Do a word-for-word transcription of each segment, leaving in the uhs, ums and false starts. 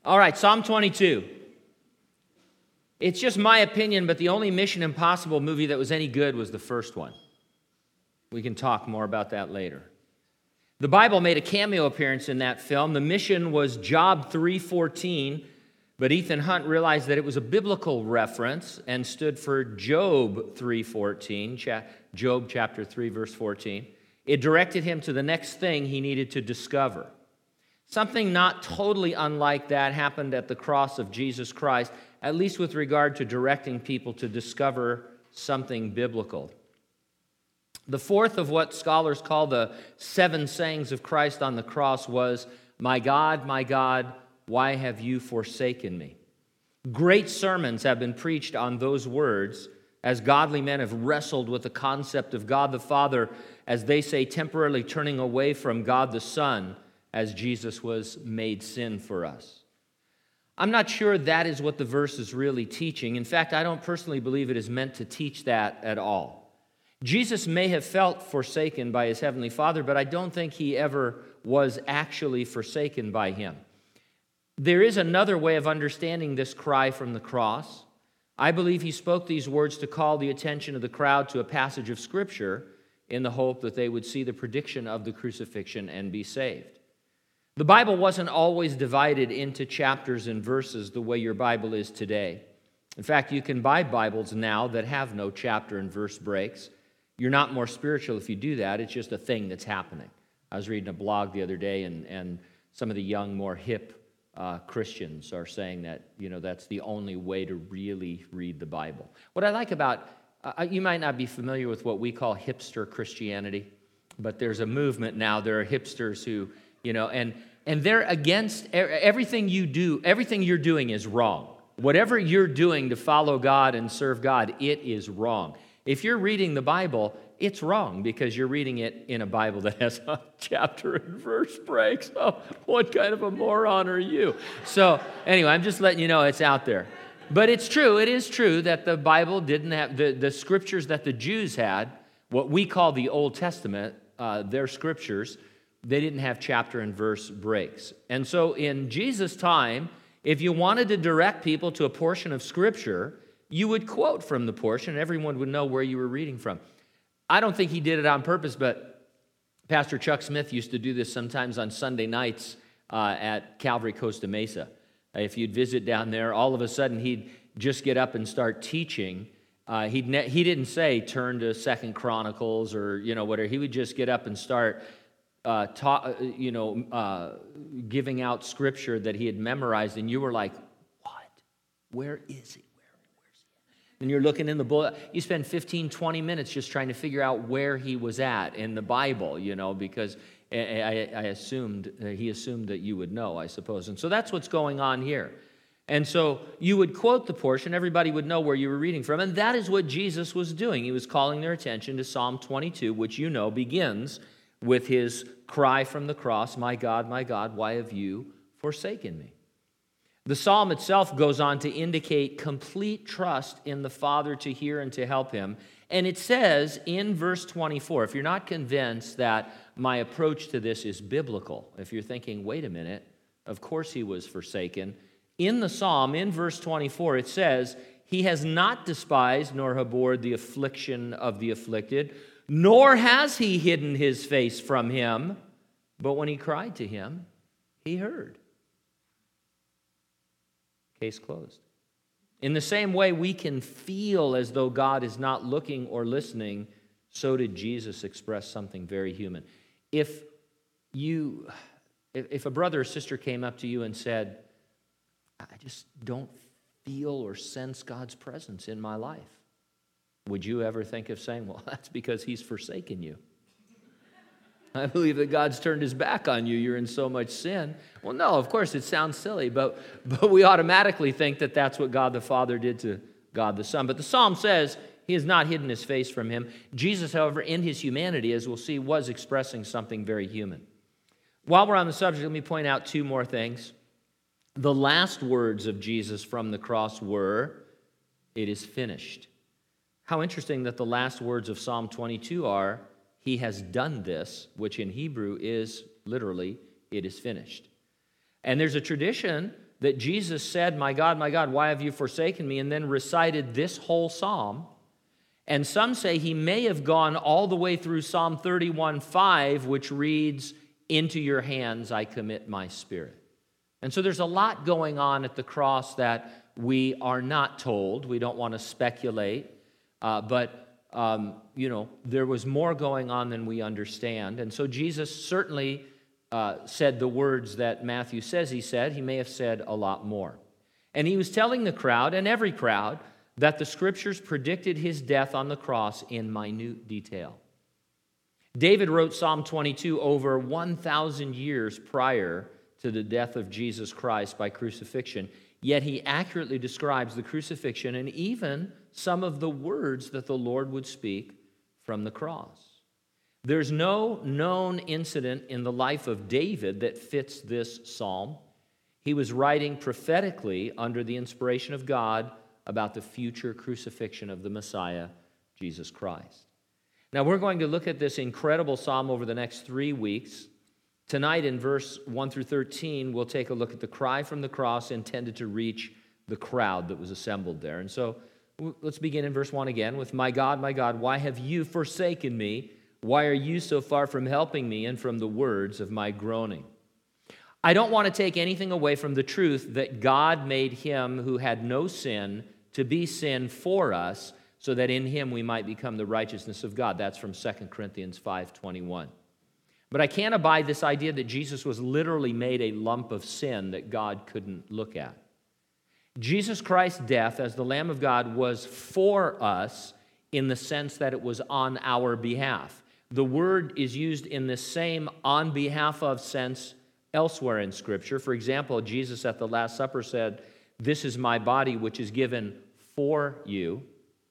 All right, Psalm twenty-two. It's just my opinion, but the only Mission Impossible movie that was any good was the first one. We can talk more about that later. The Bible made a cameo appearance in that film. The mission was Job three fourteen, but Ethan Hunt realized that it was a biblical reference and stood for Job three fourteen, Job chapter three, verse fourteen. It directed him to the next thing he needed to discover. Something not totally unlike that happened at the cross of Jesus Christ, at least with regard to directing people to discover something biblical. The fourth of what scholars call the seven sayings of Christ on the cross was, "My God, my God, why have you forsaken me?" Great sermons have been preached on those words as godly men have wrestled with the concept of God the Father, as they say, temporarily turning away from God the Son as Jesus was made sin for us. I'm not sure that is what the verse is really teaching. In fact, I don't personally believe it is meant to teach that at all. Jesus may have felt forsaken by his heavenly Father, but I don't think he ever was actually forsaken by him. There is another way of understanding this cry from the cross. I believe he spoke these words to call the attention of the crowd to a passage of Scripture in the hope that they would see the prediction of the crucifixion and be saved. The Bible wasn't always divided into chapters and verses the way your Bible is today. In fact, you can buy Bibles now that have no chapter and verse breaks. You're not more spiritual if you do that. It's just a thing that's happening. I was reading a blog the other day, and, and some of the young, more hip uh, Christians are saying that, you know, that's the only way to really read the Bible. What I like about, uh, you might not be familiar with what we call hipster Christianity, but there's a movement now. There are hipsters who, you know, and and they're against everything you do. Everything you're doing is wrong. Whatever you're doing to follow God and serve God, it is wrong. If you're reading the Bible, it's wrong because you're reading it in a Bible that has a chapter and verse break. So what kind of a moron are you? So anyway, I'm just letting you know it's out there. But it's true, it is true that the Bible didn't have, the, the scriptures that the Jews had, what we call the Old Testament, uh, their scriptures, they didn't have chapter and verse breaks. And so in Jesus' time, if you wanted to direct people to a portion of Scripture, you would quote from the portion, and everyone would know where you were reading from. I don't think he did it on purpose, but Pastor Chuck Smith used to do this sometimes on Sunday nights uh, at Calvary Costa Mesa. If you'd visit down there, all of a sudden he'd just get up and start teaching. Uh, he'd ne- he didn't say turn to Second Chronicles or you know whatever. He would just get up and start Uh, ta- you know, uh, giving out scripture that he had memorized, and you were like, what? Where is he? Where, where's he? And you're looking in the book. You spend fifteen, twenty minutes just trying to figure out where he was at in the Bible, you know, because I, I, I assumed, uh, he assumed that you would know, I suppose. And so that's what's going on here. And so you would quote the portion, everybody would know where you were reading from, and that is what Jesus was doing. He was calling their attention to Psalm twenty-two, which you know begins with his cry from the cross, "My God, my God, why have you forsaken me?" The psalm itself goes on to indicate complete trust in the Father to hear and to help him. And it says in verse twenty-four, if you're not convinced that my approach to this is biblical, if you're thinking, wait a minute, of course he was forsaken, in the psalm, in verse twenty-four, it says, "He has not despised nor abhorred the affliction of the afflicted, nor has he hidden his face from him, but when he cried to him, he heard." Case closed. In the same way we can feel as though God is not looking or listening, so did Jesus express something very human. If you, if a brother or sister came up to you and said, "I just don't feel or sense God's presence in my life," would you ever think of saying, "Well, that's because he's forsaken you. I believe that God's turned his back on you. You're in so much sin"? Well, no, of course, it sounds silly, but, but we automatically think that that's what God the Father did to God the Son. But the psalm says he has not hidden his face from him. Jesus, however, in his humanity, as we'll see, was expressing something very human. While we're on the subject, let me point out two more things. The last words of Jesus from the cross were, "It is finished." How interesting that the last words of Psalm twenty-two are, "He has done this," which in Hebrew is literally, "it is finished." And there's a tradition that Jesus said, "My God, my God, why have you forsaken me?" and then recited this whole psalm. And some say he may have gone all the way through Psalm thirty-one five, which reads, "Into your hands I commit my spirit." And so there's a lot going on at the cross that we are not told. We don't want to speculate. Uh, but, um, you know, there was more going on than we understand. And so Jesus certainly uh, said the words that Matthew says he said. He may have said a lot more. And he was telling the crowd, and every crowd, that the Scriptures predicted his death on the cross in minute detail. David wrote Psalm twenty-two over one thousand years prior to the death of Jesus Christ by crucifixion, yet he accurately describes the crucifixion and even some of the words that the Lord would speak from the cross. There's no known incident in the life of David that fits this psalm. He was writing prophetically under the inspiration of God about the future crucifixion of the Messiah, Jesus Christ. Now, we're going to look at this incredible psalm over the next three weeks. Tonight, in verse one through thirteen, we'll take a look at the cry from the cross intended to reach the crowd that was assembled there. And so let's begin in verse one again with, "My God, my God, why have you forsaken me? Why are you so far from helping me and from the words of my groaning?" I don't want to take anything away from the truth that God made him who had no sin to be sin for us, so that in him we might become the righteousness of God. That's from Second Corinthians five twenty-one. But I can't abide this idea that Jesus was literally made a lump of sin that God couldn't look at. Jesus Christ's death as the Lamb of God was for us in the sense that it was on our behalf. The word is used in the same on behalf of sense elsewhere in Scripture. For example, Jesus at the Last Supper said, "This is my body which is given for you,"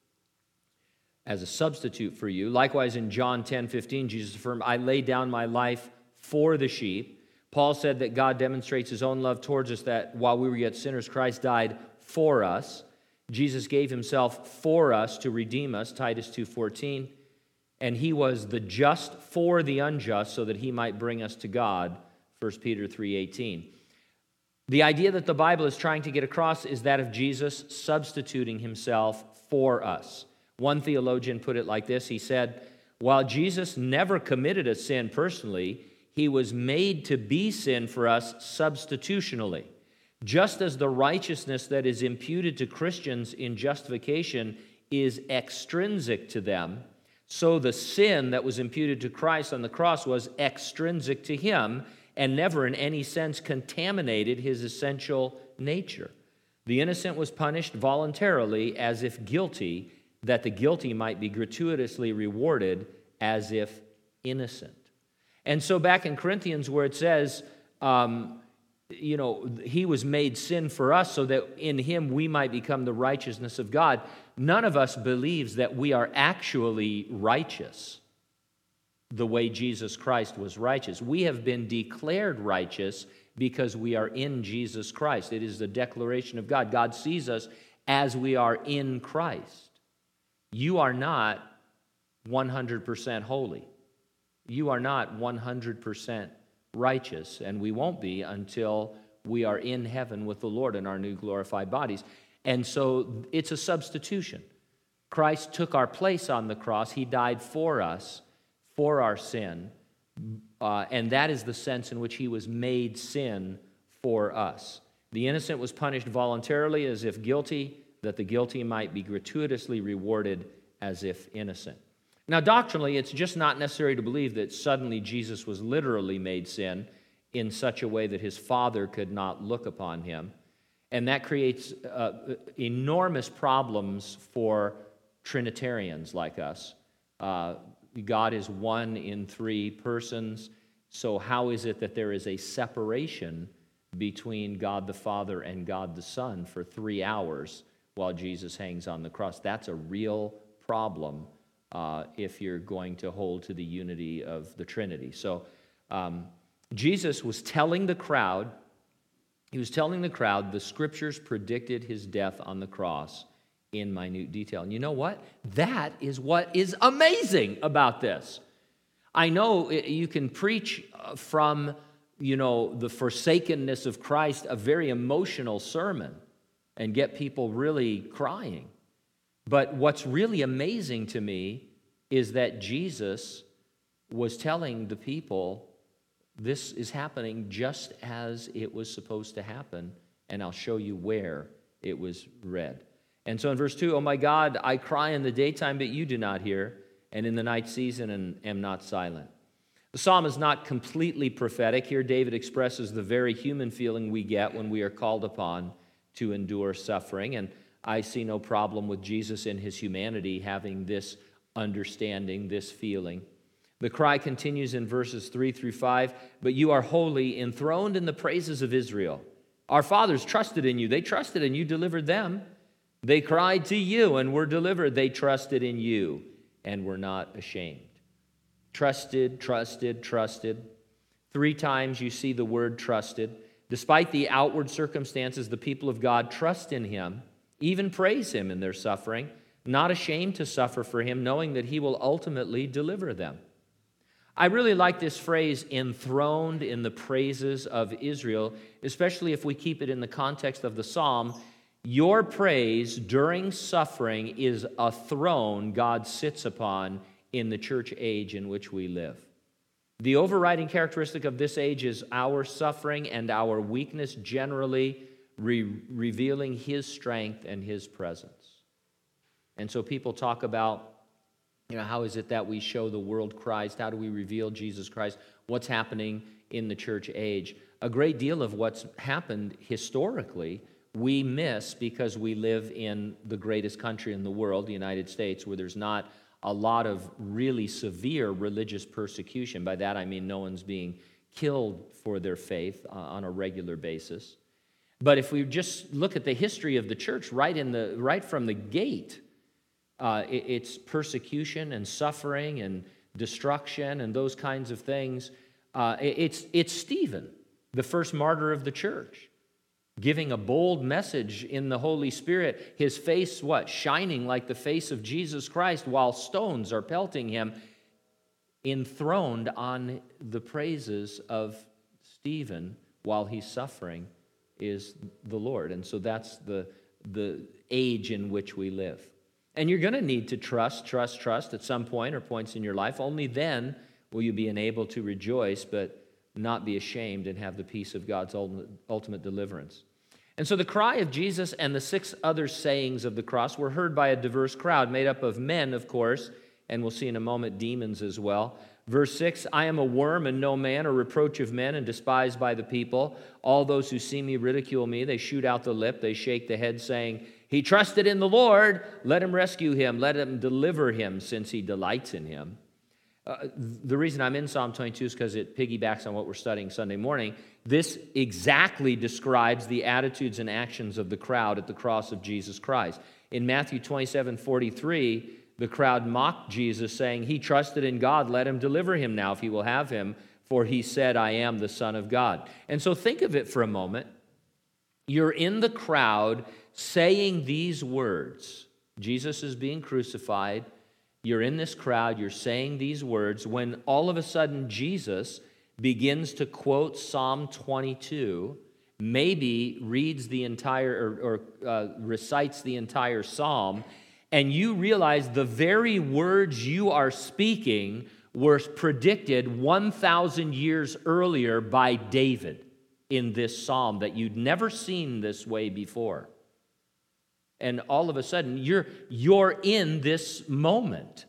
as a substitute for you. Likewise, in John ten fifteen, Jesus affirmed, "I lay down my life for the sheep." Paul said that God demonstrates his own love towards us, that while we were yet sinners, Christ died for us. Jesus gave himself for us to redeem us, Titus two fourteen. And he was the just for the unjust so that he might bring us to God, First Peter three eighteen. The idea that the Bible is trying to get across is that of Jesus substituting himself for us. One theologian put it like this. He said, while Jesus never committed a sin personally, he was made to be sin for us substitutionally. Just as the righteousness that is imputed to Christians in justification is extrinsic to them, so the sin that was imputed to Christ on the cross was extrinsic to him and never in any sense contaminated his essential nature. The innocent was punished voluntarily as if guilty, that the guilty might be gratuitously rewarded as if innocent. And so back in Corinthians where it says, um, you know, he was made sin for us so that in him we might become the righteousness of God, none of us believes that we are actually righteous the way Jesus Christ was righteous. We have been declared righteous because we are in Jesus Christ. It is the declaration of God. God sees us as we are in Christ. You are not one hundred percent holy. You are not one hundred percent righteous, and we won't be until we are in heaven with the Lord in our new glorified bodies. And so it's a substitution. Christ took our place on the cross. He died for us, for our sin, uh, and that is the sense in which he was made sin for us. The innocent was punished voluntarily as if guilty, that the guilty might be gratuitously rewarded as if innocent. Now, doctrinally, it's just not necessary to believe that suddenly Jesus was literally made sin in such a way that his Father could not look upon him. And that creates uh, enormous problems for Trinitarians like us. Uh, God is one in three persons, so how is it that there is a separation between God the Father and God the Son for three hours while Jesus hangs on the cross? That's a real problem uh, if you're going to hold to the unity of the Trinity. So um, Jesus was telling the crowd, he was telling the crowd the Scriptures predicted his death on the cross in minute detail. And you know what? That is what is amazing about this. I know you can preach from you know, the forsakenness of Christ a very emotional sermon and get people really crying. But what's really amazing to me is that Jesus was telling the people, this is happening just as it was supposed to happen, and I'll show you where it was read. And so in verse two, "Oh my God, I cry in the daytime, but you do not hear, and in the night season, and am not silent." The psalm is not completely prophetic. Here David expresses the very human feeling we get when we are called upon to endure suffering, and I see no problem with Jesus in his humanity having this understanding, this feeling. The cry continues in verses three through five, "But you are holy, enthroned in the praises of Israel. Our fathers trusted in you. They trusted and you delivered them. They cried to you and were delivered. They trusted in you and were not ashamed." Trusted, trusted, trusted. Three times you see the word trusted. Despite the outward circumstances, the people of God trust in him, even praise him in their suffering, not ashamed to suffer for him, knowing that he will ultimately deliver them. I really like this phrase, enthroned in the praises of Israel, especially if we keep it in the context of the psalm. Your praise during suffering is a throne God sits upon in the church age in which we live. The overriding characteristic of this age is our suffering and our weakness generally re- revealing his strength and his presence. And so people talk about, you know, how is it that we show the world Christ? How do we reveal Jesus Christ? What's happening in the church age? A great deal of what's happened historically we miss because we live in the greatest country in the world, the United States, where there's not a lot of really severe religious persecution. By that I mean no one's being killed for their faith uh, on a regular basis. But if we just look at the history of the church right in the right from the gate, uh, it, it's persecution and suffering and destruction and those kinds of things. Uh, it, it's it's Stephen, the first martyr of the church, giving a bold message in the Holy Spirit, his face, what, shining like the face of Jesus Christ while stones are pelting him, enthroned on the praises of Stephen while he's suffering is the Lord. And so that's the, the age in which we live. And you're going to need to trust, trust, trust at some point or points in your life. Only then will you be enabled to rejoice, but not be ashamed and have the peace of God's ultimate deliverance. And so the cry of Jesus and the six other sayings of the cross were heard by a diverse crowd, made up of men, of course, and we'll see in a moment demons as well. Verse six, "I am a worm and no man, a reproach of men and despised by the people. All those who see me ridicule me. They shoot out the lip, they shake the head, saying, 'He trusted in the Lord. Let him rescue him. Let him deliver him, since he delights in him.'" Uh, the reason I'm in Psalm twenty-two is because it piggybacks on what we're studying Sunday morning. This exactly describes the attitudes and actions of the crowd at the cross of Jesus Christ. In Matthew twenty-seven forty-three, the crowd mocked Jesus, saying, "He trusted in God. Let him deliver him now if he will have him, for he said, 'I am the Son of God.'" And so think of it for a moment. You're in the crowd saying these words. Jesus is being crucified. You're in this crowd, you're saying these words, when all of a sudden Jesus begins to quote Psalm twenty-two, maybe reads the entire, or, or uh, recites the entire psalm, and you realize the very words you are speaking were predicted one thousand years earlier by David in this psalm that you'd never seen this way before. And all of a sudden, you're, you're in this moment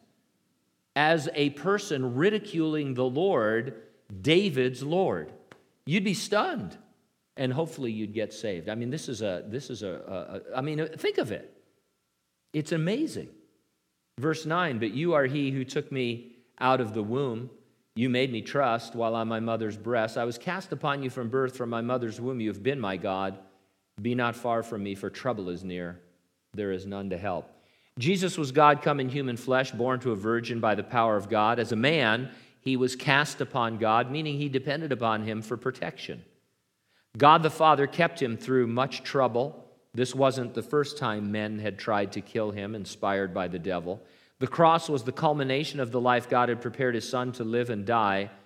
as a person ridiculing the Lord, David's Lord. You'd be stunned, and hopefully you'd get saved. I mean, this is a, this is a, a, a I mean, think of it. It's amazing. Verse nine, "But you are he who took me out of the womb. You made me trust while on my mother's breast. I was cast upon you from birth, from my mother's womb. You have been my God. Be not far from me, for trouble is near. There is none to help." Jesus was God come in human flesh, born to a virgin by the power of God. As a man, he was cast upon God, meaning he depended upon him for protection. God the Father kept him through much trouble. This wasn't the first time men had tried to kill him, inspired by the devil. The cross was the culmination of the life God had prepared his Son to live and die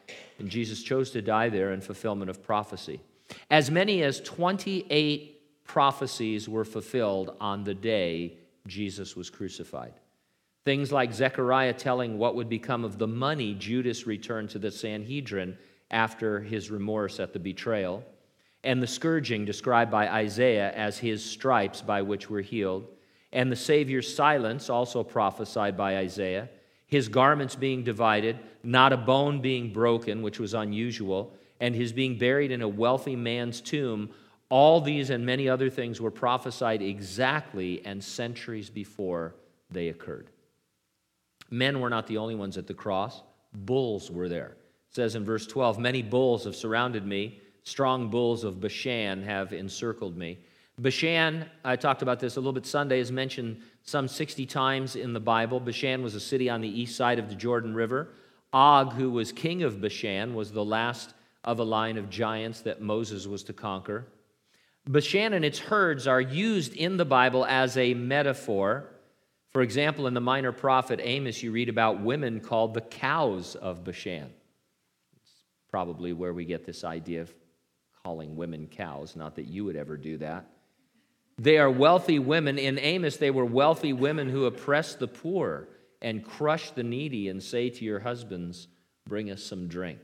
And Jesus chose to die there in fulfillment of prophecy. As many as twenty-eight prophecies were fulfilled on the day Jesus was crucified. Things like Zechariah telling what would become of the money Judas returned to the Sanhedrin after his remorse at the betrayal, and the scourging described by Isaiah as his stripes by which we're healed, and the Savior's silence, also prophesied by Isaiah, his garments being divided, not a bone being broken, which was unusual, and his being buried in a wealthy man's tomb. All these and many other things were prophesied exactly and centuries before they occurred. Men were not the only ones at the cross. Bulls were there. It says in verse twelve, many bulls have surrounded me. Strong bulls of Bashan have encircled me. Bashan, I talked about this a little bit Sunday, is mentioned some sixty times in the Bible. Bashan was a city on the east side of the Jordan River. Og, who was king of Bashan, was the last of a line of giants that Moses was to conquer. Bashan and its herds are used in the Bible as a metaphor. For example, in the minor prophet Amos, you read about women called the cows of Bashan. It's probably where we get this idea of calling women cows, not that you would ever do that. They are wealthy women. In Amos, they were wealthy women who oppress the poor and crush the needy and say to your husbands, bring us some drink.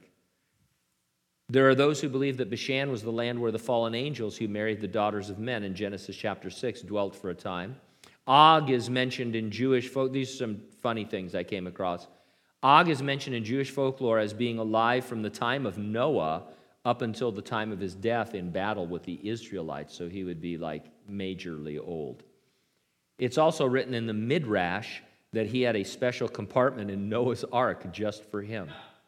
There are those who believe that Bashan was the land where the fallen angels who married the daughters of men in Genesis chapter six dwelt for a time. Og is mentioned in Jewish folk. These are some funny things I came across. Og is mentioned in Jewish folklore as being alive from the time of Noah up until the time of his death in battle with the Israelites, so he would be like majorly old. It's also written in the Midrash that he had a special compartment in Noah's Ark just for him.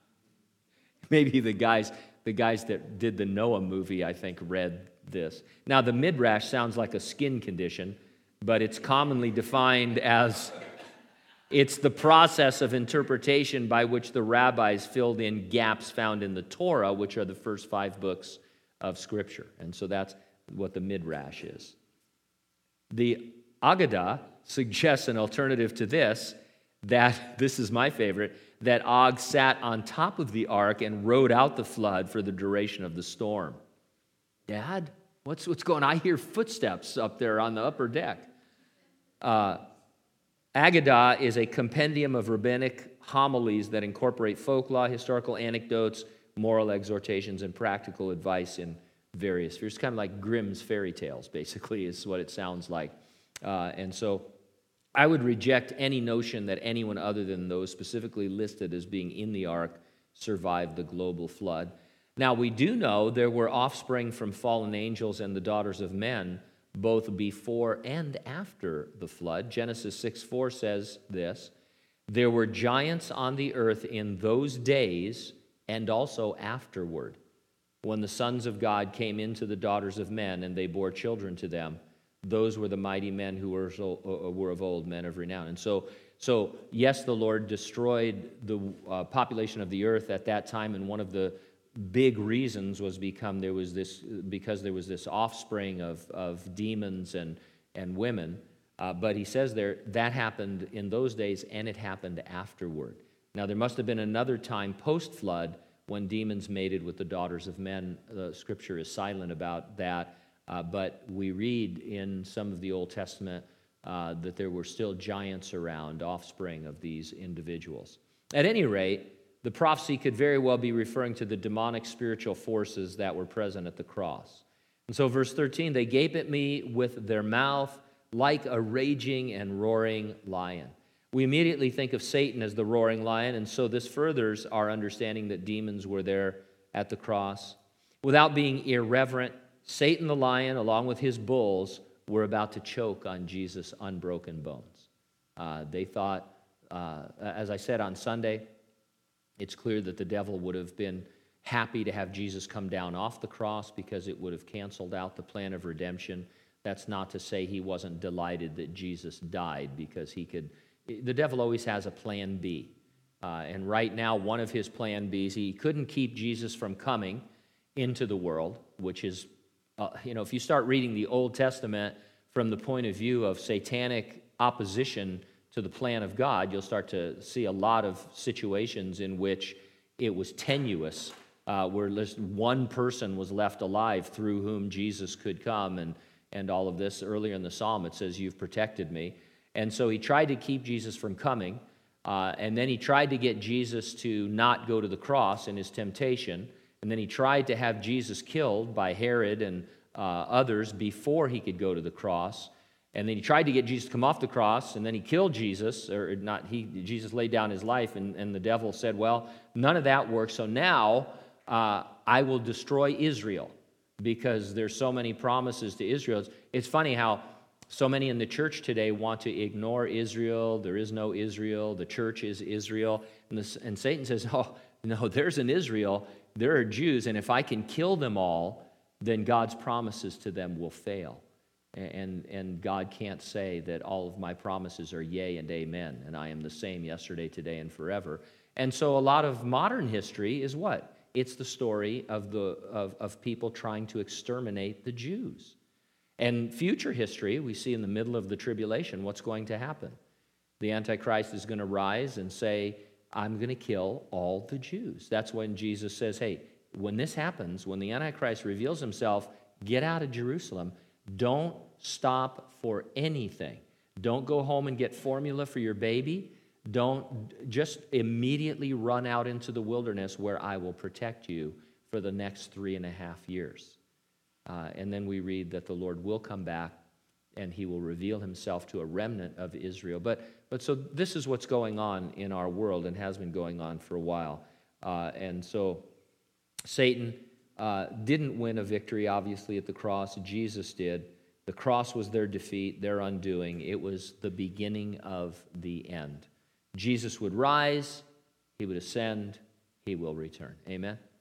Maybe the guys, the guys that did the Noah movie, I think, read this. Now, the Midrash sounds like a skin condition, but it's commonly defined as it's the process of interpretation by which the rabbis filled in gaps found in the Torah, which are the first five books of Scripture. And so that's what the Midrash is. The Aggadah suggests an alternative to this, that, this is my favorite, that Og sat on top of the ark and rode out the flood for the duration of the storm. Dad, what's, what's going on? I hear footsteps up there on the upper deck. Uh, Aggadah is a compendium of rabbinic homilies that incorporate folklore, historical anecdotes, moral exhortations, and practical advice in various spheres. It's kind of like Grimm's fairy tales, basically, is what it sounds like. Uh, and so I would reject any notion that anyone other than those specifically listed as being in the ark survived the global flood. Now, we do know there were offspring from fallen angels and the daughters of men both before and after the flood. Genesis six four says this, there were giants on the earth in those days and also afterward, when the sons of God came into the daughters of men and they bore children to them. Those were the mighty men who were, so, uh, were of old, men of renown. And so, so yes, the Lord destroyed the uh, population of the earth at that time, and one of the big reasons was become there was this because there was this offspring of, of demons and, and women. Uh, but he says there that happened in those days, and it happened afterward. Now, there must have been another time post-flood when demons mated with the daughters of men. The Scripture is silent about that. Uh, but we read in some of the Old Testament uh, that there were still giants around, offspring of these individuals. At any rate, the prophecy could very well be referring to the demonic spiritual forces that were present at the cross. And so verse thirteen, they gape at me with their mouth like a raging and roaring lion. We immediately think of Satan as the roaring lion, and so this furthers our understanding that demons were there at the cross. Without being irreverent, Satan the lion, along with his bulls, were about to choke on Jesus' unbroken bones. Uh, they thought, uh, as I said on Sunday, it's clear that the devil would have been happy to have Jesus come down off the cross because it would have canceled out the plan of redemption. That's not to say he wasn't delighted that Jesus died, because he could. The devil always has a plan B. Uh, and right now, one of his plan Bs, he couldn't keep Jesus from coming into the world, which is, uh, you know, if you start reading the Old Testament from the point of view of satanic opposition to the plan of God, you'll start to see a lot of situations in which it was tenuous, uh, where just one person was left alive through whom Jesus could come, and, and all of this. Earlier in the psalm, it says, "You've protected me." And so he tried to keep Jesus from coming, uh, and then he tried to get Jesus to not go to the cross in his temptation, and then he tried to have Jesus killed by Herod and uh, others before he could go to the cross. And then he tried to get Jesus to come off the cross, and then he killed Jesus, or not, he, Jesus laid down his life, and, and the devil said, well, none of that works, so now uh, I will destroy Israel, because there's so many promises to Israel. It's, it's funny how so many in the church today want to ignore Israel. There is no Israel. The church is Israel. And, this, and Satan says, oh, no, there's an Israel. There are Jews, and if I can kill them all, then God's promises to them will fail. And, and God can't say that all of my promises are yea and amen, and I am the same yesterday, today, and forever. And so a lot of modern history is what? It's the story of, the, of, of people trying to exterminate the Jews. And future history, we see in the middle of the tribulation what's going to happen. The Antichrist is going to rise and say, I'm going to kill all the Jews. That's when Jesus says, hey, when this happens, when the Antichrist reveals himself, get out of Jerusalem. Don't stop for anything. Don't go home and get formula for your baby. Don't just immediately run out into the wilderness where I will protect you for the next three and a half years. Uh, and then we read that the Lord will come back and he will reveal himself to a remnant of Israel. But, but so this is what's going on in our world and has been going on for a while. Uh, and so Satan uh, didn't win a victory, obviously, at the cross. Jesus did. The cross was their defeat, their undoing. It was the beginning of the end. Jesus would rise, he would ascend, he will return. Amen?